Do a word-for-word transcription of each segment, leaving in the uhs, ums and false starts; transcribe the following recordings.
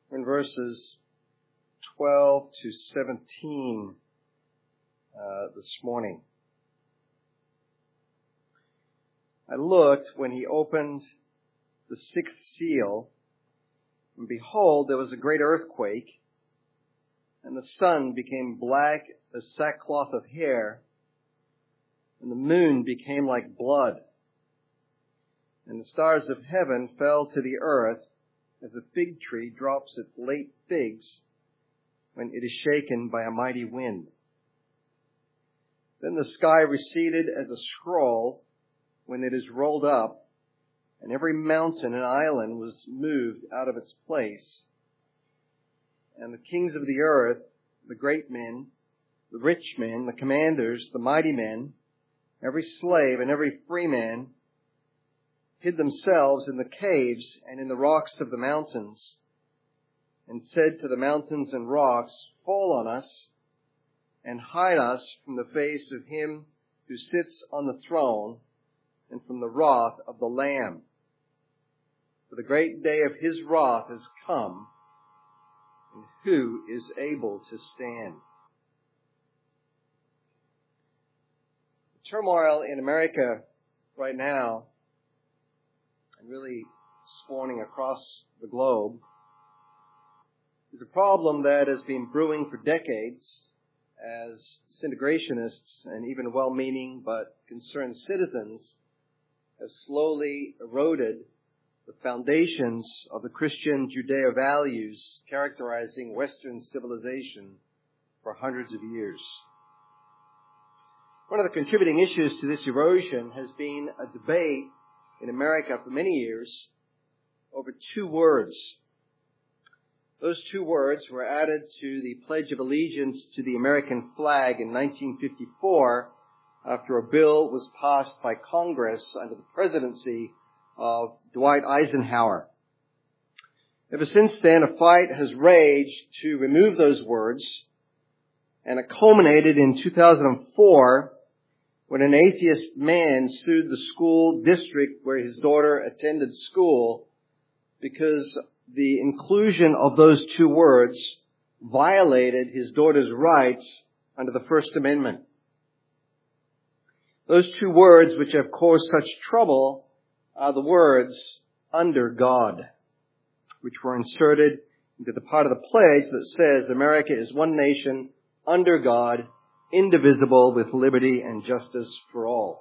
in verses twelve to seventeen uh, this morning. I looked when he opened the sixth seal, and behold, there was a great earthquake, and the sun became black as sackcloth of hair, and the moon became like blood, and the stars of heaven fell to the earth as a fig tree drops its late figs when it is shaken by a mighty wind. Then the sky receded as a scroll when it is rolled up, and every mountain and island was moved out of its place. And the kings of the earth, the great men, the rich men, the commanders, the mighty men, every slave and every free man, hid themselves in the caves and in the rocks of the mountains, and said to the mountains and rocks, "Fall on us, and hide us from the face of him who sits on the throne, and from the wrath of the Lamb. For the great day of his wrath has come, and who is able to stand?" The turmoil in America right now, and really spawning across the globe, is a problem that has been brewing for decades as disintegrationists and even well-meaning but concerned citizens have slowly eroded the foundations of the Christian Judeo values characterizing Western civilization for hundreds of years. One of the contributing issues to this erosion has been a debate in America for many years over two words. Those two words were added to the Pledge of Allegiance to the American flag in nineteen fifty-four after a bill was passed by Congress under the presidency of Dwight Eisenhower. Ever since then, a fight has raged to remove those words, and it culminated in two thousand four when an atheist man sued the school district where his daughter attended school because the inclusion of those two words violated his daughter's rights under the First Amendment. Those two words which have caused such trouble are the words "under God," which were inserted into the part of the pledge that says America is one nation under God, indivisible, with liberty and justice for all.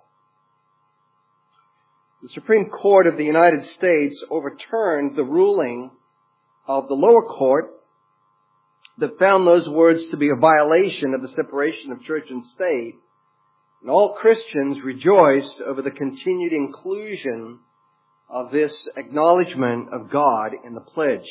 The Supreme Court of the United States overturned the ruling of the lower court that found those words to be a violation of the separation of church and state, and all Christians rejoiced over the continued inclusion of this acknowledgement of God in the pledge.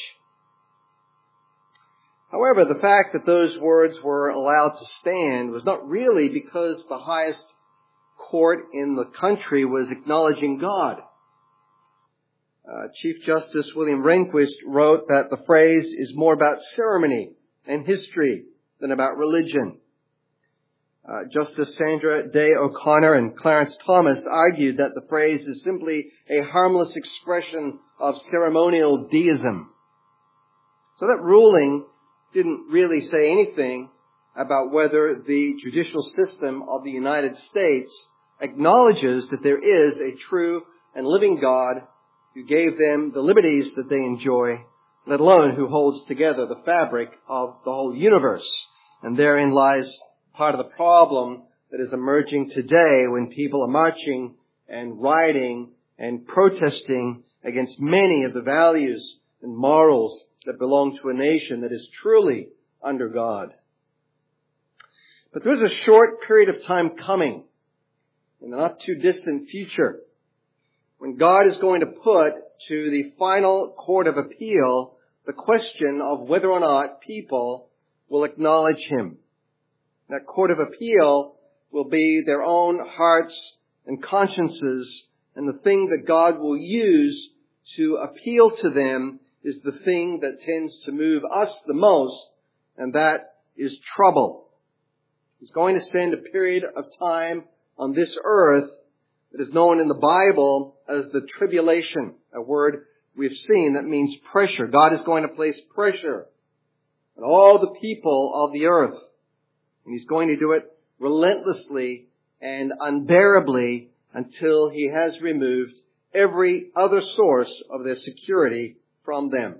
However, the fact that those words were allowed to stand was not really because the highest court in the country was acknowledging God. Uh, Chief Justice William Rehnquist wrote that the phrase is more about ceremony and history than about religion. Uh, Justice Sandra Day O'Connor and Clarence Thomas argued that the phrase is simply a harmless expression of ceremonial deism. So that ruling didn't really say anything about whether the judicial system of the United States acknowledges that there is a true and living God who gave them the liberties that they enjoy, let alone who holds together the fabric of the whole universe. And therein lies part of the problem that is emerging today when people are marching and rioting and protesting against many of the values and morals that belong to a nation that is truly under God. But there is a short period of time coming in the not too distant future when God is going to put to the final court of appeal the question of whether or not people will acknowledge Him. That court of appeal will be their own hearts and consciences, and the thing that God will use to appeal to them is the thing that tends to move us the most, and that is trouble. He's going to send a period of time on this earth that is known in the Bible as the tribulation, a word we've seen, that means pressure. God is going to place pressure on all the people of the earth. And He's going to do it relentlessly and unbearably until He has removed every other source of their security from them.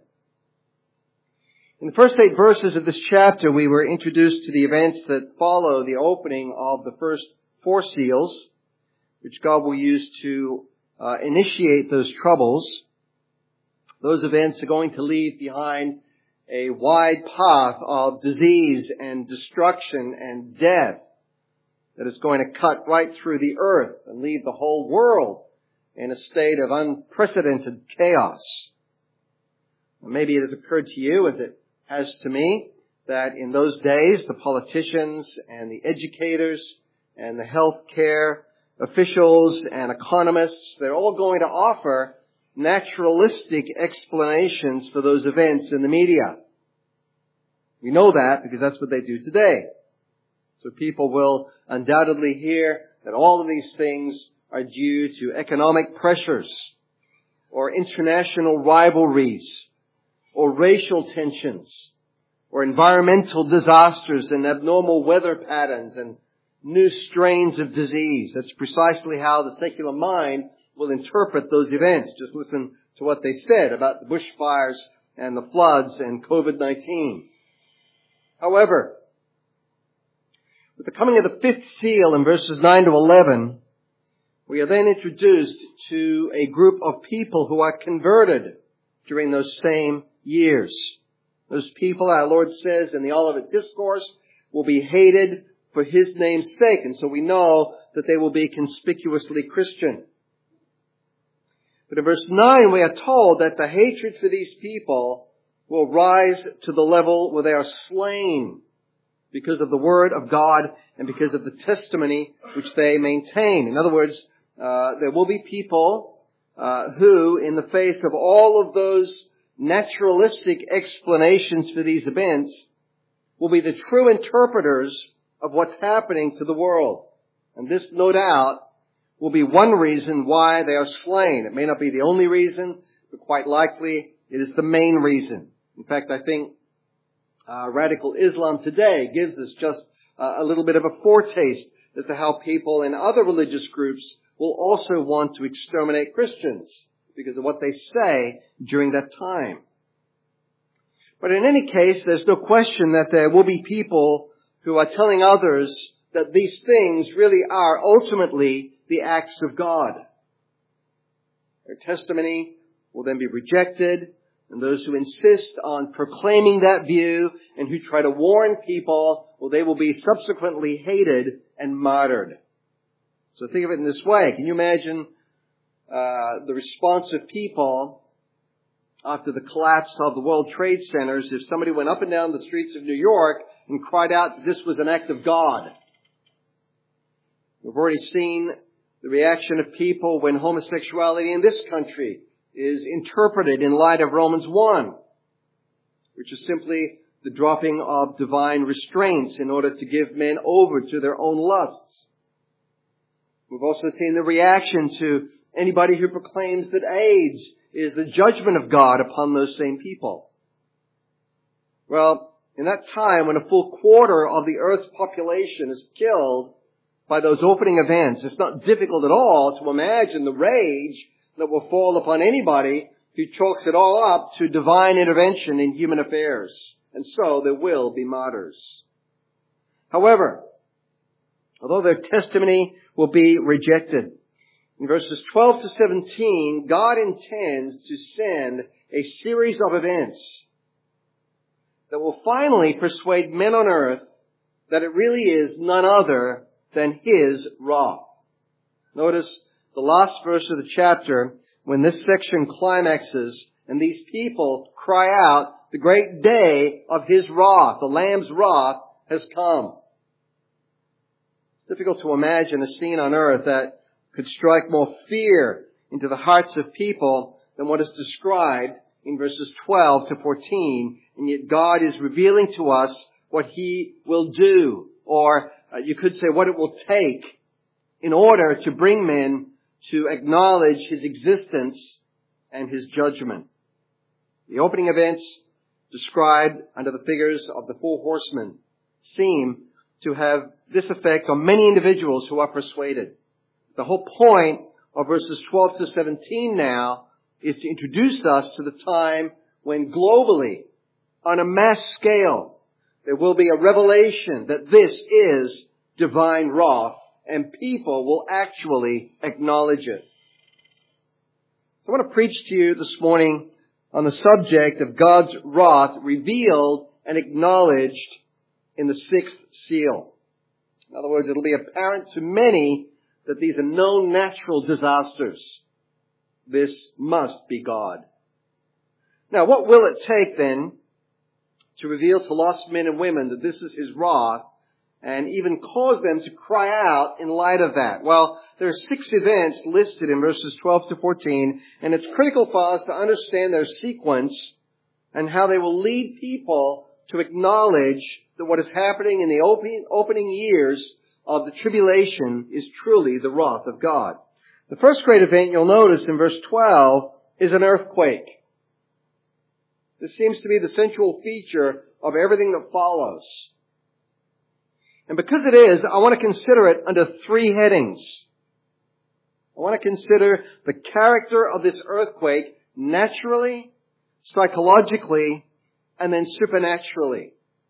In the first eight verses of this chapter, we were introduced to the events that follow the opening of the first four seals, which God will use to uh, initiate those troubles. Those events are going to leave behind a wide path of disease and destruction and death that is going to cut right through the earth and leave the whole world in a state of unprecedented chaos. Maybe it has occurred to you, as it has to me, that in those days the politicians and the educators and the healthcare officials and economists, they're all going to offer naturalistic explanations for those events in the media. We know that because that's what they do today. So people will undoubtedly hear that all of these things are due to economic pressures or international rivalries or racial tensions or environmental disasters and abnormal weather patterns and new strains of disease. That's precisely how the secular mind will interpret those events. Just listen to what they said about the bushfires and the floods and covid nineteen. However, with the coming of the fifth seal in verses nine to eleven, we are then introduced to a group of people who are converted during those same years. Those people, our Lord says in the Olivet Discourse, will be hated for His name's sake. And so we know that they will be conspicuously Christian. But in verse nine, we are told that the hatred for these people will rise to the level where they are slain because of the Word of God and because of the testimony which they maintain. In other words, uh, there will be people uh, who, in the face of all of those naturalistic explanations for these events, will be the true interpreters of what's happening to the world. And this, no doubt, will be one reason why they are slain. It may not be the only reason, but quite likely it is the main reason. In fact, I think uh, radical Islam today gives us just uh, a little bit of a foretaste as to how people in other religious groups will also want to exterminate Christians because of what they say during that time. But in any case, there's no question that there will be people who are telling others that these things really are ultimately the acts of God. Their testimony will then be rejected, and those who insist on proclaiming that view and who try to warn people, well, they will be subsequently hated and martyred. So think of it in this way. Can you imagine uh, the response of people after the collapse of the World Trade Centers if somebody went up and down the streets of New York and cried out that this was an act of God? We've already seen the reaction of people when homosexuality in this country is interpreted in light of Romans one, which is simply the dropping of divine restraints in order to give men over to their own lusts. We've also seen the reaction to anybody who proclaims that AIDS is the judgment of God upon those same people. Well, in that time when a full quarter of the earth's population is killed by those opening events, it's not difficult at all to imagine the rage that will fall upon anybody who chalks it all up to divine intervention in human affairs. And so there will be martyrs. However, although their testimony will be rejected, in verses twelve to seventeen, God intends to send a series of events that will finally persuade men on earth that it really is none other than His wrath. Notice the last verse of the chapter when this section climaxes and these people cry out, the great day of His wrath, the Lamb's wrath, has come. It's difficult to imagine a scene on earth that could strike more fear into the hearts of people than what is described in verses twelve to fourteen. And yet God is revealing to us what He will do, or uh, you could say what it will take in order to bring men to acknowledge His existence and his judgment. The opening events described under the figures of the four horsemen seem to have this effect on many individuals who are persuaded. The whole point of verses twelve to seventeen now is to introduce us to the time when globally, on a mass scale, there will be a revelation that this is divine wrath, and people will actually acknowledge it. So I want to preach to you this morning on the subject of God's wrath revealed and acknowledged in the sixth seal. In other words, it'll be apparent to many that these are known natural disasters. This must be God. Now, what will it take then to reveal to lost men and women that this is his wrath and even cause them to cry out in light of that? Well, there are six events listed in verses twelve to fourteen, and it's critical for us to understand their sequence and how they will lead people to acknowledge that what is happening in the opening years of the tribulation is truly the wrath of God. The first great event you'll notice in verse twelve is an earthquake. This seems to be the central feature of everything that follows. And because it is, I want to consider it under three headings. I want to consider the character of this earthquake naturally, psychologically, and then supernaturally.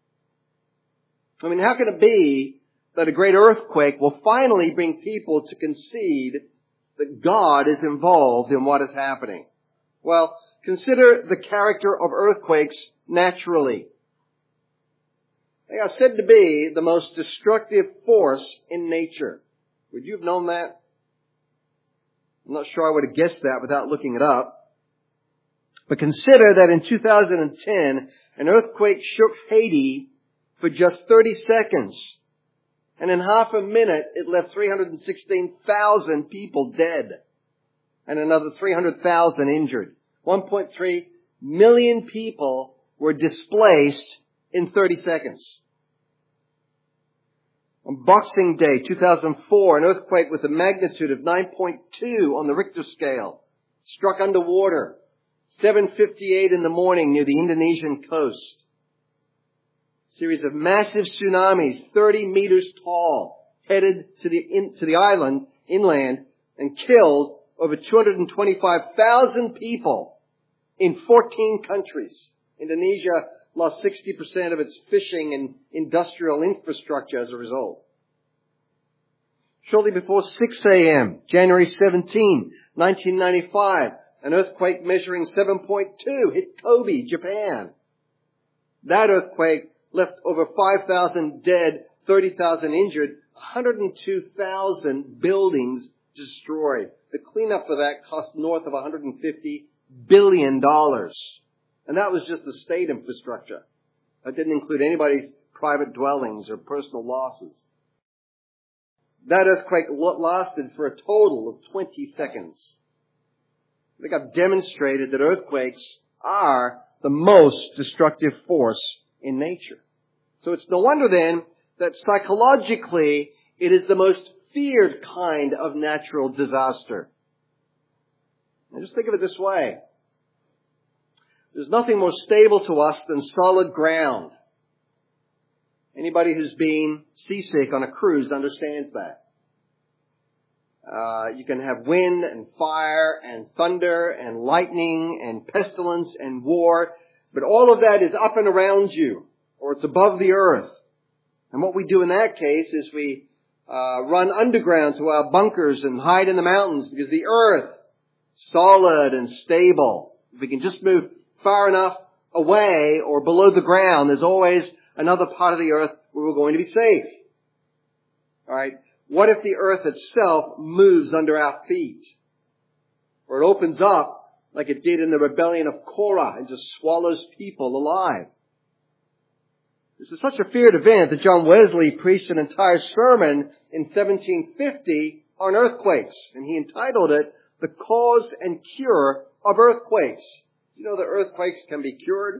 I mean, how can it be that a great earthquake will finally bring people to concede that God is involved in what is happening? Well, consider the character of earthquakes naturally. They are said to be the most destructive force in nature. Would you have known that? I'm not sure I would have guessed that without looking it up. But consider that in two thousand ten, an earthquake shook Haiti for just thirty seconds. And in half a minute, it left three hundred sixteen thousand people dead and another three hundred thousand injured. one point three million people were displaced in thirty seconds. On Boxing Day, two thousand four, an earthquake with a magnitude of nine point two on the Richter scale struck underwater, seven fifty-eight in the morning near the Indonesian coast. A series of massive tsunamis, thirty meters tall, headed to the in, to the island inland and killed over two hundred twenty-five thousand people in fourteen countries. Indonesia lost sixty percent of its fishing and industrial infrastructure as a result. Shortly before six a.m., January seventeenth, nineteen ninety-five, an earthquake measuring seven point two hit Kobe, Japan. That earthquake left over five thousand dead, thirty thousand injured, one hundred two thousand buildings destroyed. The cleanup for that cost north of one hundred fifty billion dollars. And that was just the state infrastructure. That didn't include anybody's private dwellings or personal losses. That earthquake lasted for a total of twenty seconds. I think I've demonstrated that earthquakes are the most destructive force in nature. So it's no wonder then that psychologically it is the most feared kind of natural disaster. And just think of it this way. There's nothing more stable to us than solid ground. Anybody who's been seasick on a cruise understands that. Uh, you can have wind and fire and thunder and lightning and pestilence and war, but all of that is up and around you, or it's above the earth. And what we do in that case is we uh, run underground to our bunkers and hide in the mountains because the earth is solid and stable. If we can just move far enough away or below the ground, there's always another part of the earth where we're going to be safe. All right. What if the earth itself moves under our feet? Or it opens up like it did in the rebellion of Korah and just swallows people alive. This is such a feared event that John Wesley preached an entire sermon in seventeen fifty on earthquakes. And he entitled it, The Cause and Cure of Earthquakes. You know that earthquakes can be cured?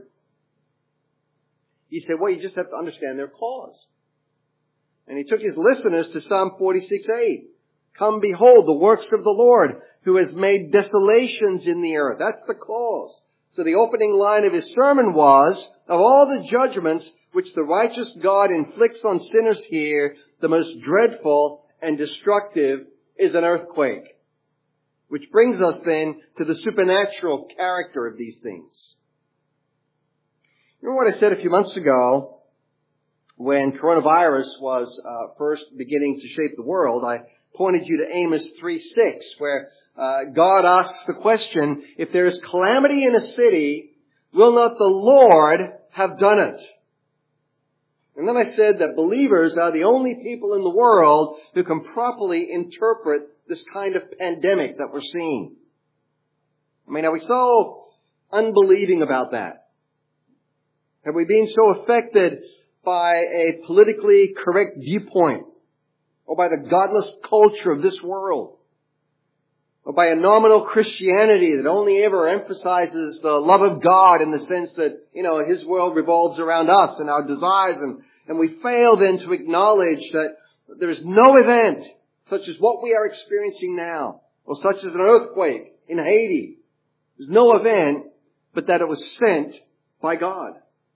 He said, well, you just have to understand their cause. And he took his listeners to Psalm forty-six eight. Come behold the works of the Lord. who has made desolations in the earth. That's the clause. So the opening line of his sermon was, of all the judgments which the righteous God inflicts on sinners here, the most dreadful and destructive is an earthquake. Which brings us then to the supernatural character of these things. Remember what I said a few months ago when coronavirus was uh, first beginning to shape the world? I pointed you to Amos three six, where uh, God asks the question, if there is calamity in a city, will not the Lord have done it? And then I said that believers are the only people in the world who can properly interpret this kind of pandemic that we're seeing. I mean, are we so unbelieving about that? Have we been so affected by a politically correct viewpoint, or by the godless culture of this world, or by a nominal Christianity that only ever emphasizes the love of God in the sense that, you know, His world revolves around us and our desires, and, and we fail then to acknowledge that there is no event such as what we are experiencing now, or such as an earthquake in Haiti. There's no event, but that it was sent by God.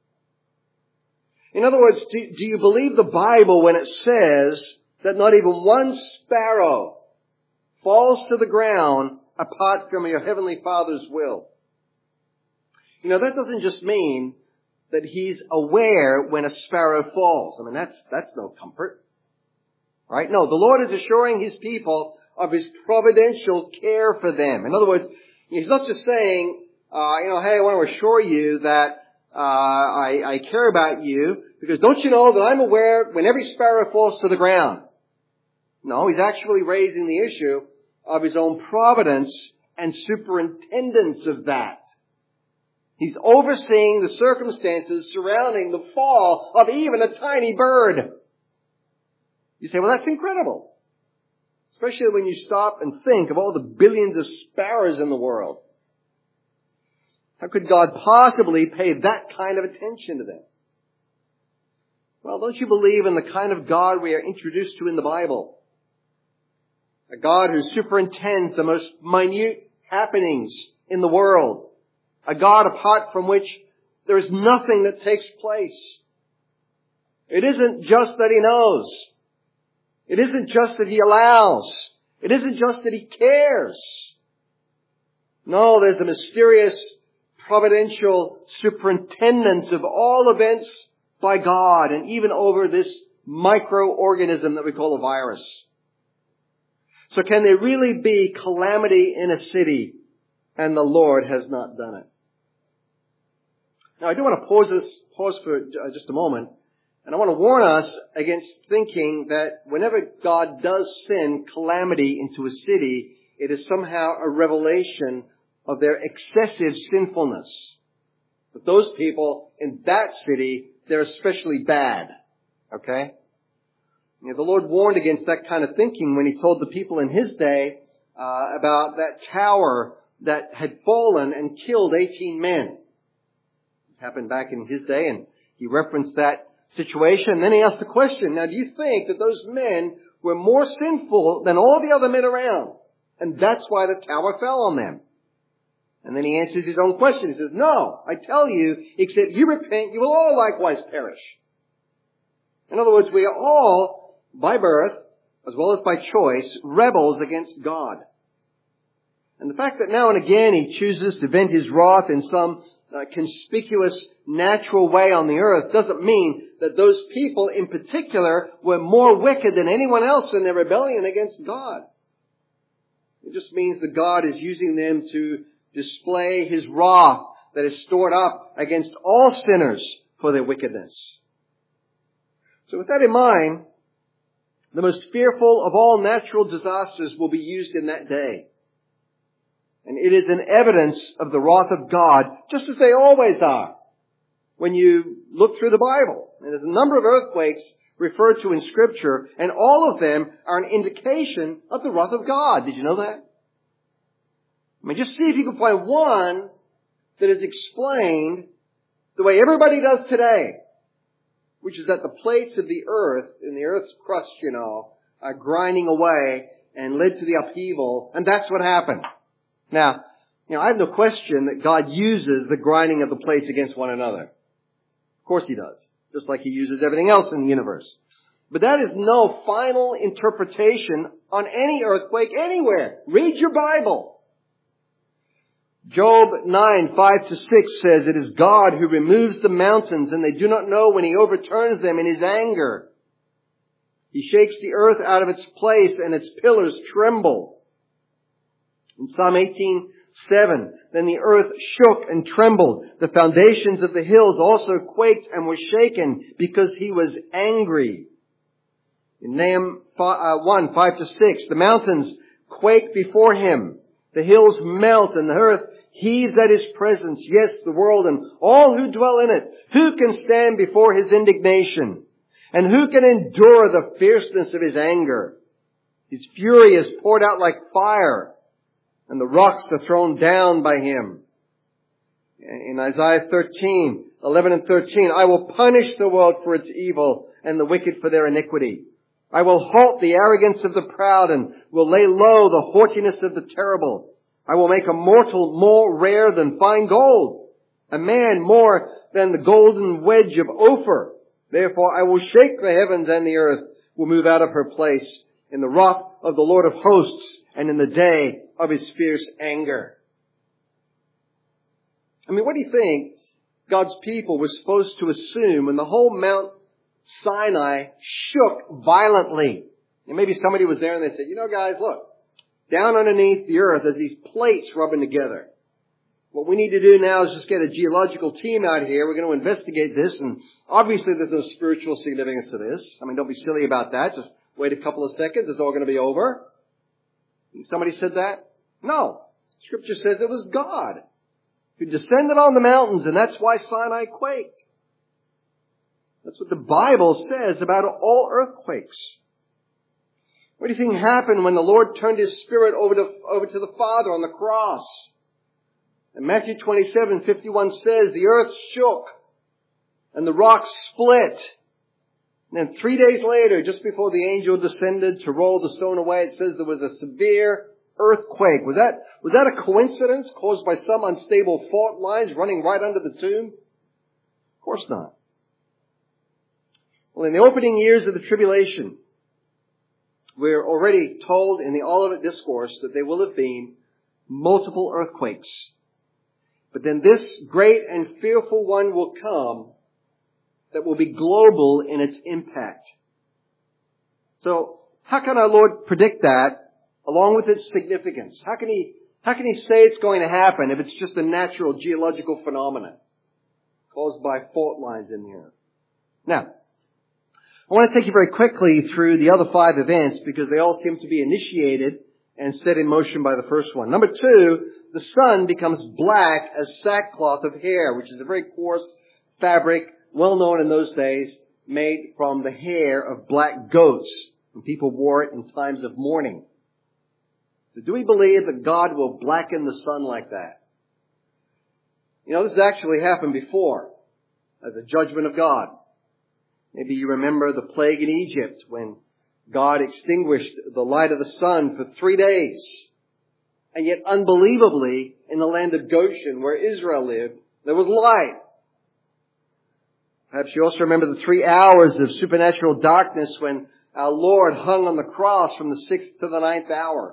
In other words, do, do you believe the Bible when it says that not even one sparrow falls to the ground apart from your Heavenly Father's will? You know, that doesn't just mean that He's aware when a sparrow falls. I mean, that's, that's no comfort. Right? No, the Lord is assuring His people of His providential care for them. In other words, He's not just saying, uh, you know, hey, I want to assure you that uh, I, I care about you, because don't you know that I'm aware when every sparrow falls to the ground? No, He's actually raising the issue of His own providence and superintendence of that. He's overseeing the circumstances surrounding the fall of even a tiny bird. You say, well, that's incredible. Especially when you stop and think of all the billions of sparrows in the world. How could God possibly pay that kind of attention to them? Well, don't you believe in the kind of God we are introduced to in the Bible? A God who superintends the most minute happenings in the world. A God apart from which there is nothing that takes place. It isn't just that He knows. It isn't just that He allows. It isn't just that He cares. No, there's a mysterious, providential superintendence of all events by God, and even over this microorganism that we call a virus. So can there really be calamity in a city and the Lord has not done it? Now I do want to pause this, pause for just a moment. And I want to warn us against thinking that whenever God does send calamity into a city, it is somehow a revelation of their excessive sinfulness. But those people in that city, they're especially bad. Okay? You know, the Lord warned against that kind of thinking when He told the people in His day uh, about that tower that had fallen and killed eighteen men. It happened back in His day, and He referenced that situation. And then He asked the question, now do you think that those men were more sinful than all the other men around? And that's why the tower fell on them. And then He answers His own question. He says, no, I tell you, except you repent, you will all likewise perish. In other words, we are all, by birth, as well as by choice, rebels against God. And the fact that now and again He chooses to vent His wrath in some uh, conspicuous, natural way on the earth doesn't mean that those people in particular were more wicked than anyone else in their rebellion against God. It just means that God is using them to display His wrath that is stored up against all sinners for their wickedness. So with that in mind, the most fearful of all natural disasters will be used in that day. And it is an evidence of the wrath of God, just as they always are, when you look through the Bible. And there's a number of earthquakes referred to in Scripture, and all of them are an indication of the wrath of God. Did you know that? I mean, just see if you can find one that is explained the way everybody does today, which is that the plates of the earth, in the earth's crust, you know, are grinding away, and led to the upheaval, and that's what happened. Now, you know, I have no question that God uses the grinding of the plates against one another. Of course He does. Just like He uses everything else in the universe. But that is no final interpretation on any earthquake anywhere. Read your Bible. Job nine, five to six says, "It is God who removes the mountains, and they do not know when He overturns them in His anger. He shakes the earth out of its place, and its pillars tremble." In Psalm eighteen, seven, "Then the earth shook and trembled. The foundations of the hills also quaked and were shaken because He was angry." In Nahum one, five to six, "The mountains quake before Him. The hills melt and the earth heaves at His presence. Yes, the world and all who dwell in it. Who can stand before His indignation? And who can endure the fierceness of His anger? His fury is poured out like fire, and the rocks are thrown down by Him." In Isaiah thirteen, eleven and thirteen, "I will punish the world for its evil and the wicked for their iniquity. I will halt the arrogance of the proud and will lay low the haughtiness of the terrible. I will make a mortal more rare than fine gold, a man more than the golden wedge of Ophir. Therefore I will shake the heavens, and the earth will move out of her place in the wrath of the Lord of hosts and in the day of His fierce anger." I mean, what do you think God's people were supposed to assume when the whole Mount Sinai shook violently? And maybe somebody was there and they said, "You know, guys, look, down underneath the earth there's these plates rubbing together. What we need to do now is just get a geological team out here. We're going to investigate this, and obviously there's no spiritual significance to this. I mean, don't be silly about that. Just wait a couple of seconds. It's all going to be over." Somebody said that? No. Scripture says it was God who descended on the mountains, and that's why Sinai quaked. That's what the Bible says about all earthquakes. What do you think happened when the Lord turned His Spirit over to, over to the Father on the cross? And Matthew twenty-seven, fifty-one says, "The earth shook and the rocks split." And then three days later, just before the angel descended to roll the stone away, it says there was a severe earthquake. Was that, was that a coincidence caused by some unstable fault lines running right under the tomb? Of course not. Well, in the opening years of the tribulation, we're already told in the Olivet Discourse that there will have been multiple earthquakes. But then this great and fearful one will come that will be global in its impact. So, how can our Lord predict that along with its significance? How can He, how can He say it's going to happen if it's just a natural geological phenomenon caused by fault lines in the earth? Now, I want to take you very quickly through the other five events because they all seem to be initiated and set in motion by the first one. Number two, the sun becomes black as sackcloth of hair, which is a very coarse fabric, well known in those days, made from the hair of black goats. And people wore it in times of mourning. So do we believe that God will blacken the sun like that? You know, this has actually happened before as a judgment of God. Maybe you remember the plague in Egypt when God extinguished the light of the sun for three days. And yet, unbelievably, in the land of Goshen, where Israel lived, there was light. Perhaps you also remember the three hours of supernatural darkness when our Lord hung on the cross from the sixth to the ninth hour.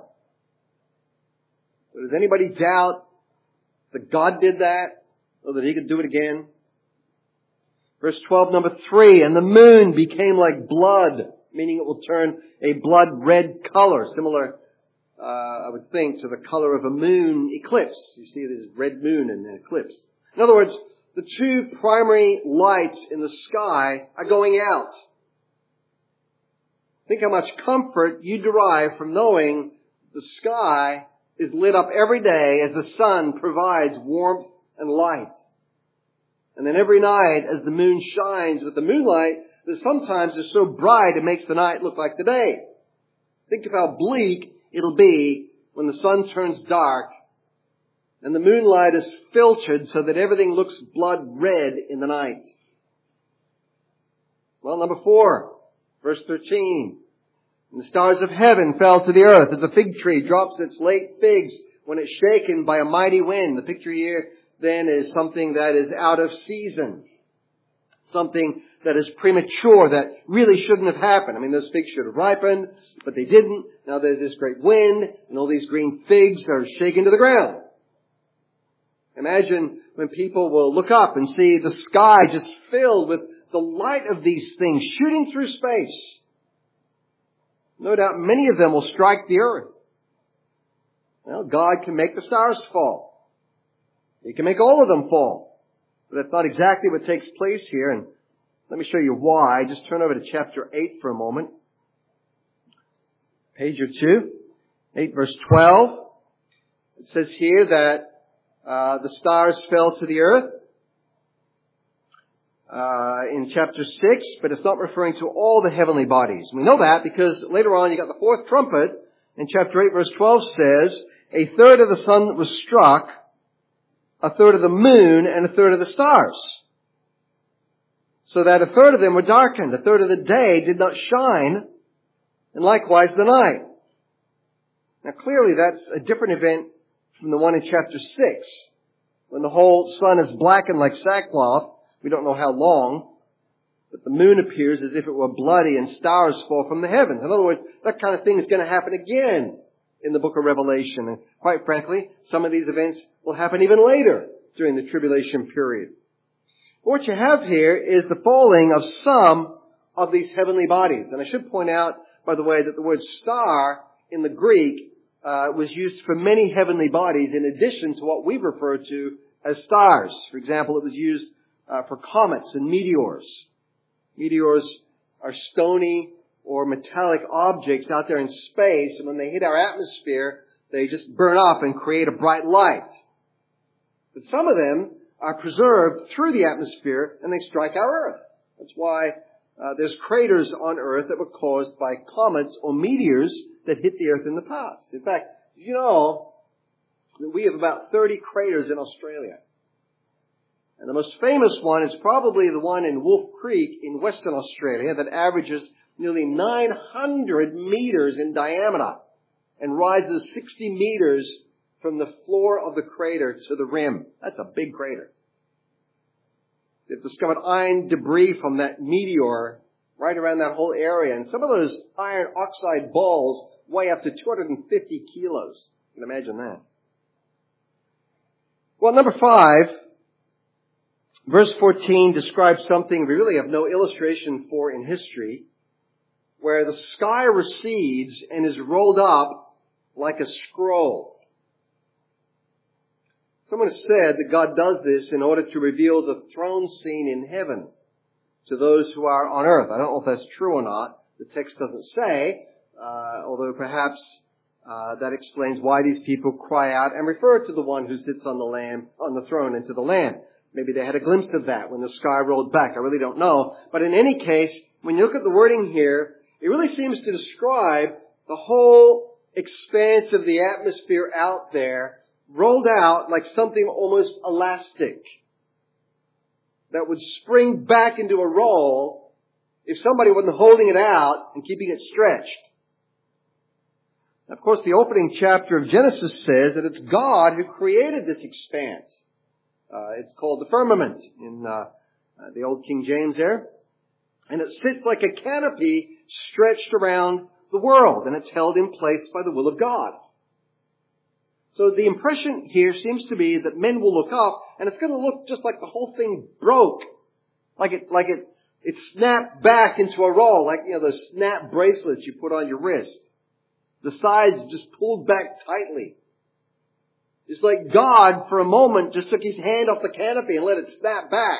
So does anybody doubt that God did that, or that He could do it again? Verse twelve, number three, "And the moon became like blood," meaning it will turn a blood red color, similar, uh, I would think, to the color of a moon eclipse. You see this red moon in an eclipse. In other words, the two primary lights in the sky are going out. Think how much comfort you derive from knowing the sky is lit up every day as the sun provides warmth and light. And then every night as the moon shines with the moonlight, that sometimes is so bright it makes the night look like the day. Think of how bleak it'll be when the sun turns dark and the moonlight is filtered so that everything looks blood red in the night. Well, number four, verse thirteen. And the stars of heaven fell to the earth as a fig tree drops its late figs when it's shaken by a mighty wind. The picture here then is something that is out of season. Something that is premature, that really shouldn't have happened. I mean, those figs should have ripened, but they didn't. Now there's this great wind, and all these green figs are shaken to the ground. Imagine when people will look up and see the sky just filled with the light of these things shooting through space. No doubt many of them will strike the earth. Well, God can make the stars fall. He can make all of them fall. But that's not exactly what takes place here, and let me show you why. Just turn over to chapter eight for a moment. Page or two. eight verse twelve. It says here that uh, the stars fell to the earth. Uh, in chapter six, but it's not referring to all the heavenly bodies. We know that because later on you got the fourth trumpet, and chapter eight verse twelve says, a third of the sun was struck, a third of the moon, and a third of the stars. So that a third of them were darkened, a third of the day did not shine, and likewise the night. Now clearly that's a different event from the one in chapter six, when the whole sun is blackened like sackcloth. We don't know how long, but the moon appears as if it were bloody and stars fall from the heavens. In other words, that kind of thing is going to happen again in the book of Revelation. And quite frankly, some of these events will happen even later during the tribulation period. What you have here is the falling of some of these heavenly bodies. And I should point out, by the way, that the word star in the Greek uh, was used for many heavenly bodies in addition to what we refer to as stars. For example, it was used Uh, for comets and meteors. Meteors are stony or metallic objects out there in space, and when they hit our atmosphere, they just burn up and create a bright light. But some of them are preserved through the atmosphere, and they strike our Earth. That's why uh, there's craters on Earth that were caused by comets or meteors that hit the Earth in the past. In fact, you know that we have about thirty craters in Australia. And the most famous one is probably the one in Wolf Creek in Western Australia that averages nearly nine hundred meters in diameter and rises sixty meters from the floor of the crater to the rim. That's a big crater. They've discovered iron debris from that meteor right around that whole area. And some of those iron oxide balls weigh up to two hundred fifty kilos. You can imagine that. Well, number five, verse fourteen describes something we really have no illustration for in history, where the sky recedes and is rolled up like a scroll. Someone has said that God does this in order to reveal the throne scene in heaven to those who are on earth. I don't know if that's true or not. The text doesn't say, uh, although perhaps uh, that explains why these people cry out and refer to the one who sits on the lamb, on the throne, and to the Lamb. Maybe they had a glimpse of that when the sky rolled back. I really don't know. But in any case, when you look at the wording here, it really seems to describe the whole expanse of the atmosphere out there rolled out like something almost elastic that would spring back into a roll if somebody wasn't holding it out and keeping it stretched. Of course, the opening chapter of Genesis says that it's God who created this expanse. Uh, it's called the firmament in uh, uh, the old King James there. And it sits like a canopy stretched around the world, and it's held in place by the will of God. So the impression here seems to be that men will look up, and it's going to look just like the whole thing broke. Like it, like it, it snapped back into a roll, like, you know, those snap bracelets you put on your wrist. The sides just pulled back tightly. It's like God, for a moment, just took his hand off the canopy and let it snap back.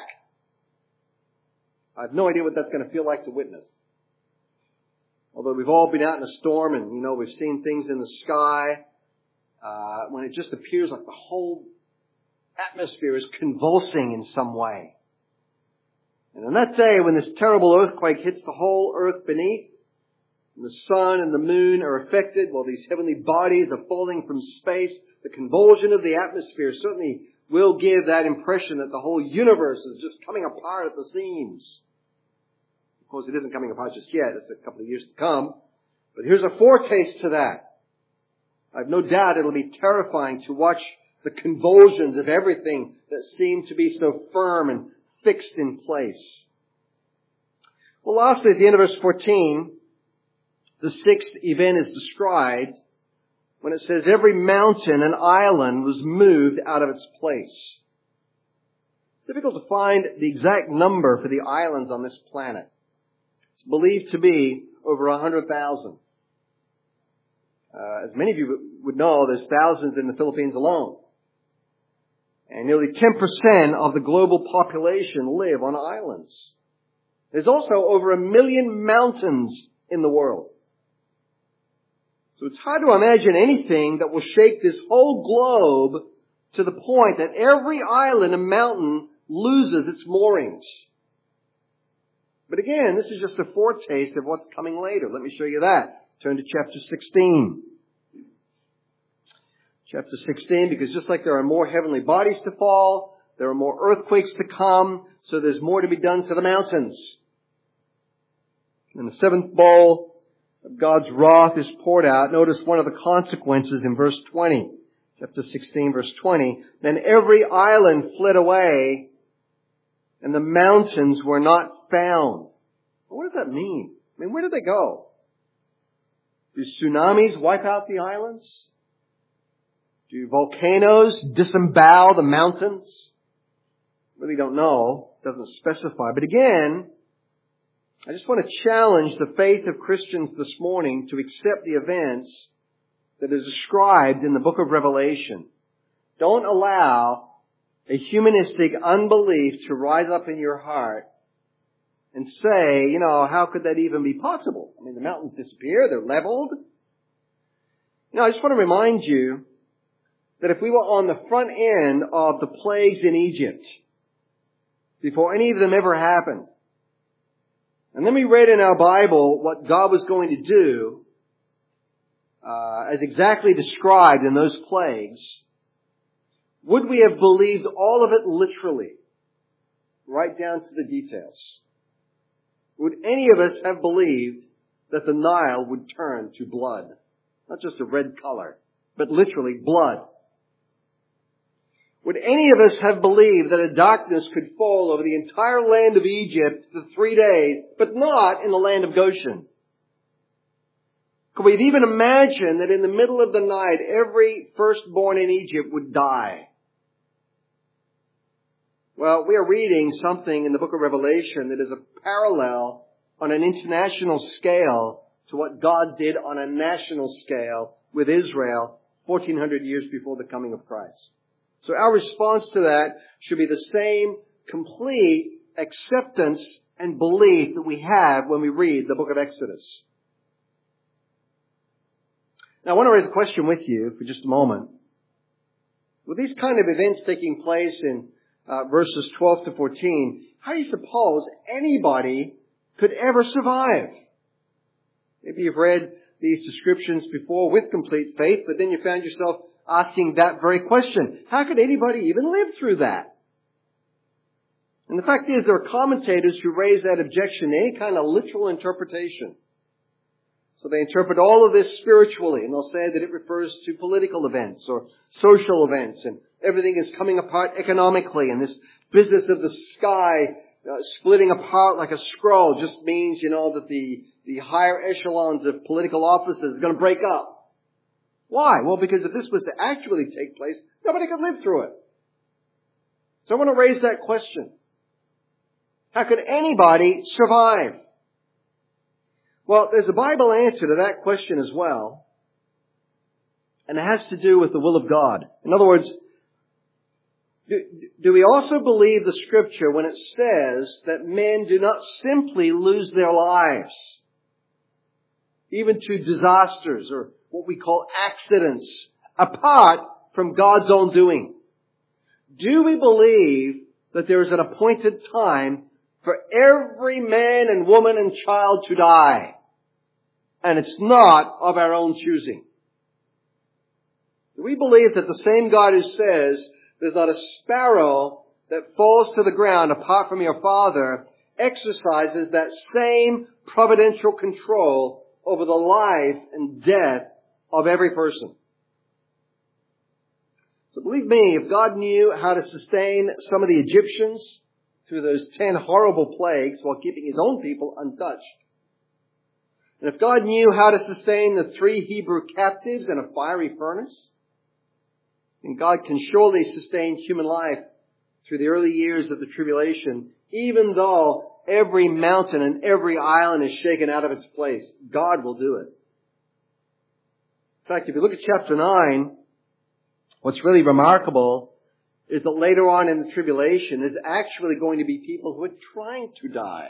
I have no idea what that's going to feel like to witness. Although we've all been out in a storm and, you know, we've seen things in the sky, uh, when it just appears like the whole atmosphere is convulsing in some way. And on that day, when this terrible earthquake hits the whole earth beneath, and the sun and the moon are affected while these heavenly bodies are falling from space, the convulsion of the atmosphere certainly will give that impression that the whole universe is just coming apart at the seams. Of course, it isn't coming apart just yet. It's a couple of years to come. But here's a foretaste to that. I have no doubt it'll be terrifying to watch the convulsions of everything that seemed to be so firm and fixed in place. Well, lastly, at the end of verse fourteen, the sixth event is described when it says every mountain and island was moved out of its place. It's difficult to find the exact number for the islands on this planet. It's believed to be over one hundred thousand. Uh, as many of you would know, there's thousands in the Philippines alone. And nearly ten percent of the global population live on islands. There's also over a million mountains in the world. So it's hard to imagine anything that will shake this whole globe to the point that every island and mountain loses its moorings. But again, this is just a foretaste of what's coming later. Let me show you that. Turn to chapter sixteen. Chapter sixteen, because just like there are more heavenly bodies to fall, there are more earthquakes to come, so there's more to be done to the mountains. And the seventh bowl of God's wrath is poured out. Notice one of the consequences in verse twenty. Chapter sixteen, verse twenty. Then every island fled away, and the mountains were not found. What does that mean? I mean, where did they go? Do tsunamis wipe out the islands? Do volcanoes disembowel the mountains? Really don't know. Doesn't specify. But again, I just want to challenge the faith of Christians this morning to accept the events that are described in the book of Revelation. Don't allow a humanistic unbelief to rise up in your heart and say, you know, how could that even be possible? I mean, the mountains disappear, they're leveled. You know, I just want to remind you that if we were on the front end of the plagues in Egypt, before any of them ever happened, and then we read in our Bible what God was going to do, uh, as exactly described in those plagues, would we have believed all of it literally, right down to the details? Would any of us have believed that the Nile would turn to blood? Not just a red color, but literally blood. Would any of us have believed that a darkness could fall over the entire land of Egypt for three days, but not in the land of Goshen? Could we have even imagined that in the middle of the night, every firstborn in Egypt would die? Well, we are reading something in the book of Revelation that is a parallel on an international scale to what God did on a national scale with Israel fourteen hundred years before the coming of Christ. So our response to that should be the same complete acceptance and belief that we have when we read the book of Exodus. Now I want to raise a question with you for just a moment. With these kind of events taking place in uh, verses twelve to fourteen, how do you suppose anybody could ever survive? Maybe you've read these descriptions before with complete faith, but then you found yourself asking that very question. How could anybody even live through that? And the fact is, there are commentators who raise that objection to any kind of literal interpretation. So they interpret all of this spiritually, and they'll say that it refers to political events or social events, and everything is coming apart economically, and this business of the sky uh, splitting apart like a scroll just means, you know, that the, the higher echelons of political offices are going to break up. Why? Well, because if this was to actually take place, nobody could live through it. So I want to raise that question. How could anybody survive? Well, there's a Bible answer to that question as well. And it has to do with the will of God. In other words, do, do we also believe the Scripture when it says that men do not simply lose their lives, even to disasters or what we call accidents, apart from God's own doing? Do we believe that there is an appointed time for every man and woman and child to die, and it's not of our own choosing? Do we believe that the same God who says there's not a sparrow that falls to the ground apart from your Father exercises that same providential control over the life and death of every person. So believe me, if God knew how to sustain some of the Egyptians through those ten horrible plagues while keeping His own people untouched, and if God knew how to sustain the three Hebrew captives in a fiery furnace, then God can surely sustain human life through the early years of the tribulation, even though every mountain and every island is shaken out of its place. God will do it. In fact, if you look at chapter nine, what's really remarkable is that later on in the tribulation, there's actually going to be people who are trying to die.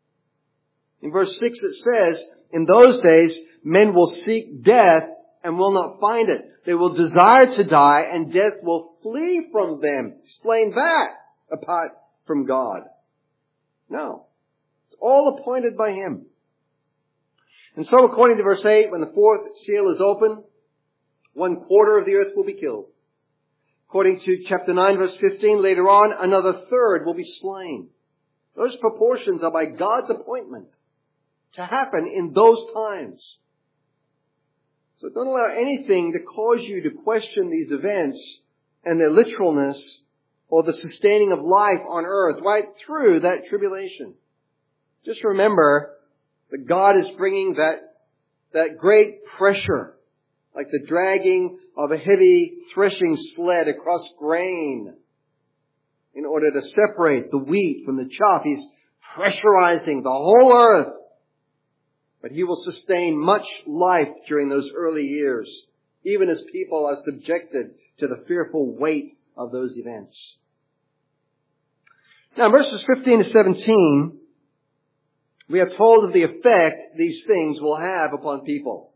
In verse six it says, in those days, men will seek death and will not find it. They will desire to die and death will flee from them. Explain that apart from God. No. It's all appointed by Him. And so according to verse eight, when the fourth seal is open, one quarter of the earth will be killed. According to chapter nine verse fifteen, later on, another third will be slain. Those proportions are by God's appointment to happen in those times. So don't allow anything to cause you to question these events and their literalness or the sustaining of life on earth right through that tribulation. Just remember that God is bringing that, that great pressure, like the dragging of a heavy threshing sled across grain, in order to separate the wheat from the chaff. He's pressurizing the whole earth. But He will sustain much life during those early years, even as people are subjected to the fearful weight of those events. Now, in verses fifteen to seventeen, we are told of the effect these things will have upon people.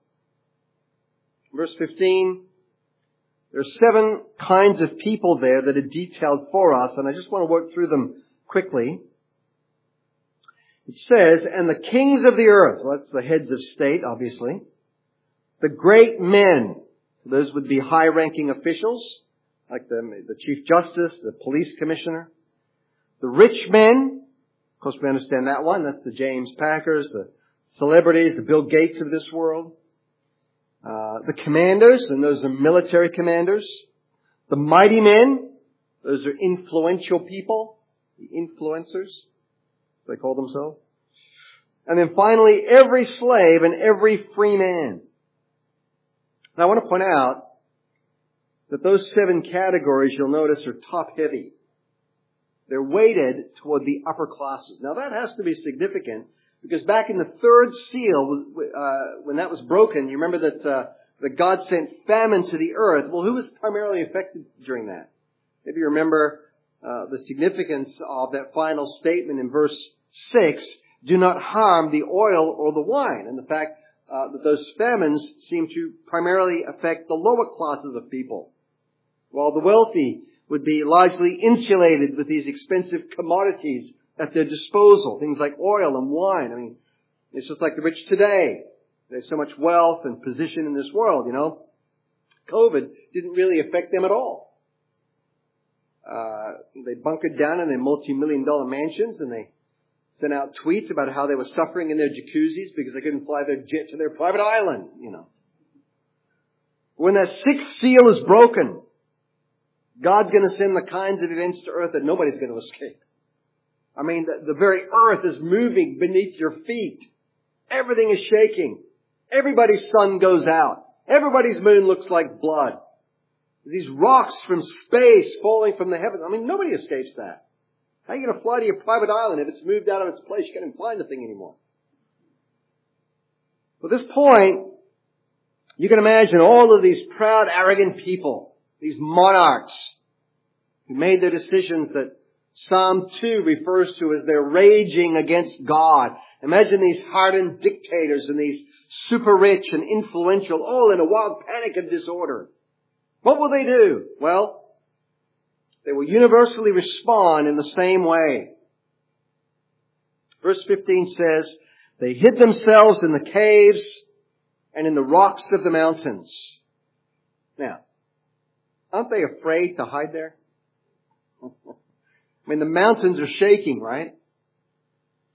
Verse fifteen, there are seven kinds of people there that are detailed for us, and I just want to work through them quickly. It says, and the kings of the earth, well, that's the heads of state, obviously. The great men, so those would be high-ranking officials, like the, the chief justice, the police commissioner. The rich men, of course we understand that one, that's the James Packers, the celebrities, the Bill Gates of this world. Uh, the commanders, and those are military commanders. The mighty men, those are influential people, the influencers, they call themselves. And then finally, every slave and every free man. Now I want to point out that those seven categories, you'll notice, are top-heavy. They're weighted toward the upper classes. Now that has to be significant, because back in the third seal, uh, when that was broken, you remember that, uh, that God sent famine to the earth. Well, who was primarily affected during that? Maybe you remember uh, the significance of that final statement in verse six, do not harm the oil or the wine. And the fact uh, that those famines seem to primarily affect the lower classes of people, while the wealthy would be largely insulated with these expensive commodities at their disposal, things like oil and wine. I mean, it's just like the rich today. There's so much wealth and position in this world, you know. COVID didn't really affect them at all. Uh, they bunkered down in their multi-million dollar mansions, and they sent out tweets about how they were suffering in their jacuzzis because they couldn't fly their jet to their private island, you know. When that sixth seal is broken, God's going to send the kinds of events to earth that nobody's going to escape. I mean, the, the very earth is moving beneath your feet. Everything is shaking. Everybody's sun goes out. Everybody's moon looks like blood. These rocks from space falling from the heavens. I mean, nobody escapes that. How are you going to fly to your private island if it's moved out of its place? You can't even find the thing anymore. At this point, you can imagine all of these proud, arrogant people, these monarchs, who made their decisions that Psalm two refers to as they're raging against God. Imagine these hardened dictators and these super rich and influential, all in a wild panic of disorder. What will they do? Well, they will universally respond in the same way. Verse fifteen says, they hid themselves in the caves and in the rocks of the mountains. Now, aren't they afraid to hide there? I mean, the mountains are shaking, right?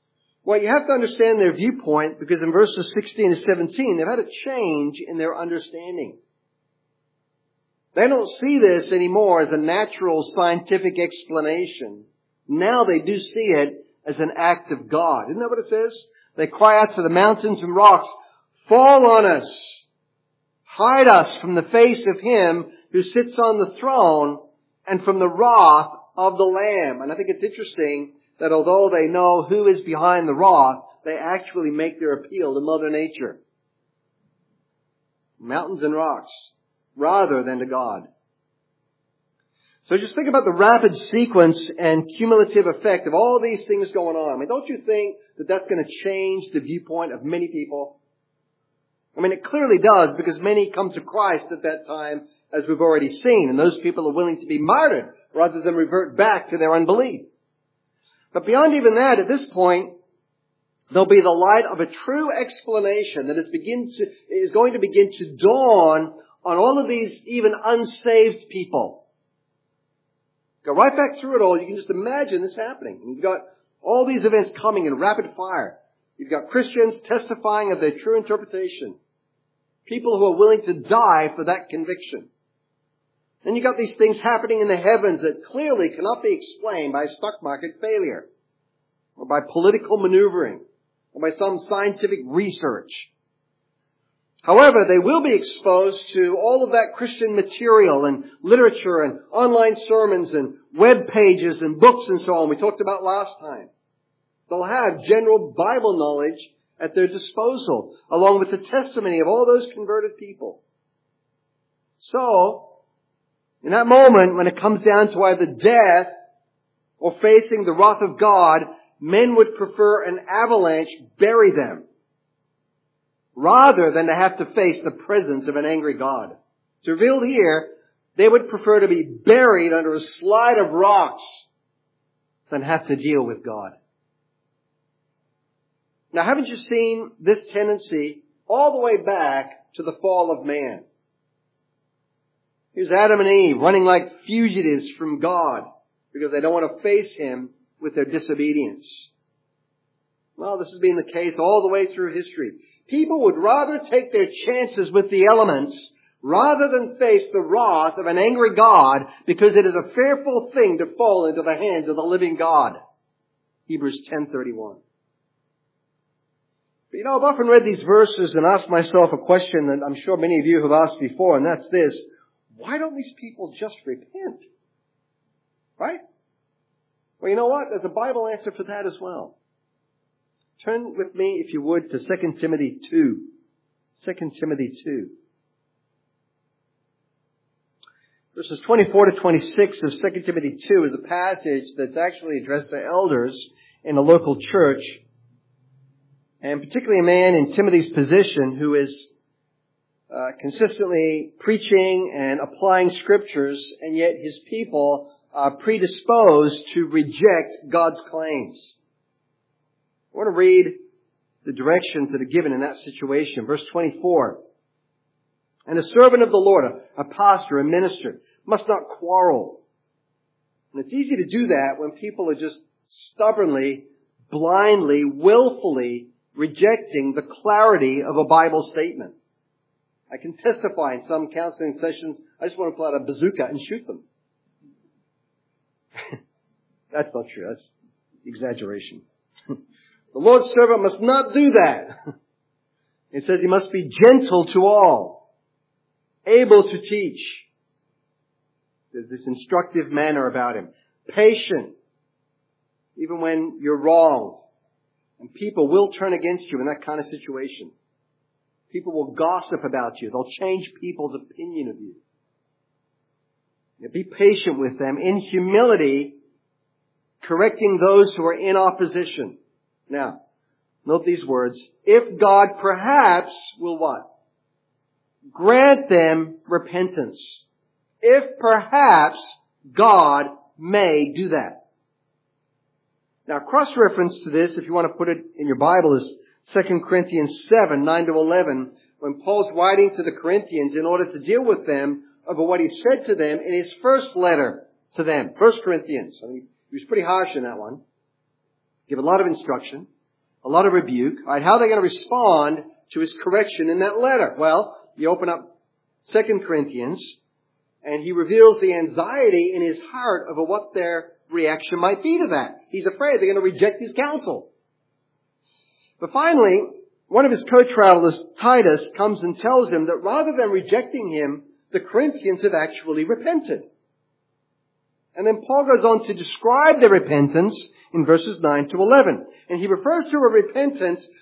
Well, you have to understand their viewpoint, because in verses sixteen to seventeen, they've had a change in their understanding. They don't see this anymore as a natural scientific explanation. Now they do see it as an act of God. Isn't that what it says? They cry out to the mountains and rocks, fall on us, hide us from the face of Him who sits on the throne and from the wrath of the Lamb. And I think it's interesting that although they know who is behind the wrath, they actually make their appeal to Mother Nature. Mountains and rocks, rather than to God. So just think about the rapid sequence and cumulative effect of all these things going on. I mean, don't you think that that's going to change the viewpoint of many people? I mean, it clearly does, because many come to Christ at that time, as we've already seen, and those people are willing to be martyred rather than revert back to their unbelief. But beyond even that, at this point, there'll be the light of a true explanation that is, begin to, is going to begin to dawn on all of these even unsaved people. Go right back through it all. You can just imagine this happening. You've got all these events coming in rapid fire. You've got Christians testifying of their true interpretation. People who are willing to die for that conviction. Then you've got these things happening in the heavens that clearly cannot be explained by stock market failure, or by political maneuvering, or by some scientific research. However, they will be exposed to all of that Christian material and literature and online sermons and web pages and books and so on we talked about last time. They'll have general Bible knowledge at their disposal, along with the testimony of all those converted people. So, in that moment, when it comes down to either death or facing the wrath of God, men would prefer an avalanche bury them, rather than to have to face the presence of an angry God. It's revealed here, they would prefer to be buried under a slide of rocks than have to deal with God. Now, haven't you seen this tendency all the way back to the fall of man? Here's Adam and Eve running like fugitives from God because they don't want to face Him with their disobedience. Well, this has been the case all the way through history. People would rather take their chances with the elements rather than face the wrath of an angry God, because it is a fearful thing to fall into the hands of the living God. Hebrews ten thirty-one. But you know, I've often read these verses and asked myself a question that I'm sure many of you have asked before, and that's this: why don't these people just repent? Right? Well, you know what? There's a Bible answer for that as well. Turn with me, if you would, to Second Timothy two. Second Timothy two. Verses twenty-four to twenty-six of Second Timothy two is a passage that's actually addressed to elders in a local church, and particularly a man in Timothy's position who is uh, consistently preaching and applying scriptures, and yet his people are predisposed to reject God's claims. I want to read the directions that are given in that situation. Verse twenty-four. And a servant of the Lord, a, a pastor, a minister, must not quarrel. And it's easy to do that when people are just stubbornly, blindly, willfully rejecting the clarity of a Bible statement. I can testify in some counseling sessions, I just want to pull out a bazooka and shoot them. That's not true. That's exaggeration. The Lord's servant must not do that. It says he must be gentle to all, able to teach. There's this instructive manner about him. Patient, even when you're wronged. And people will turn against you in that kind of situation. People will gossip about you. They'll change people's opinion of you. You be patient with them in humility, correcting those who are in opposition. Now, note these words. If God perhaps will what? Grant them repentance. If perhaps God may do that. Now, cross-reference to this, if you want to put it in your Bible, is Second Corinthians seven, nine to eleven, when Paul's writing to the Corinthians in order to deal with them over what he said to them in his first letter to them. First Corinthians. I mean, he was pretty harsh in that one. Give a lot of instruction. a lot of rebuke. Right? How are they going to respond to his correction in that letter? Well, you open up Second Corinthians, and he reveals the anxiety in his heart over what their reaction might be to that. He's afraid they're going to reject his counsel. But finally, one of his co-travelers, Titus, comes and tells him that rather than rejecting him, the Corinthians have actually repented. And then Paul goes on to describe their repentance in verses nine to eleven. And he refers to a repentance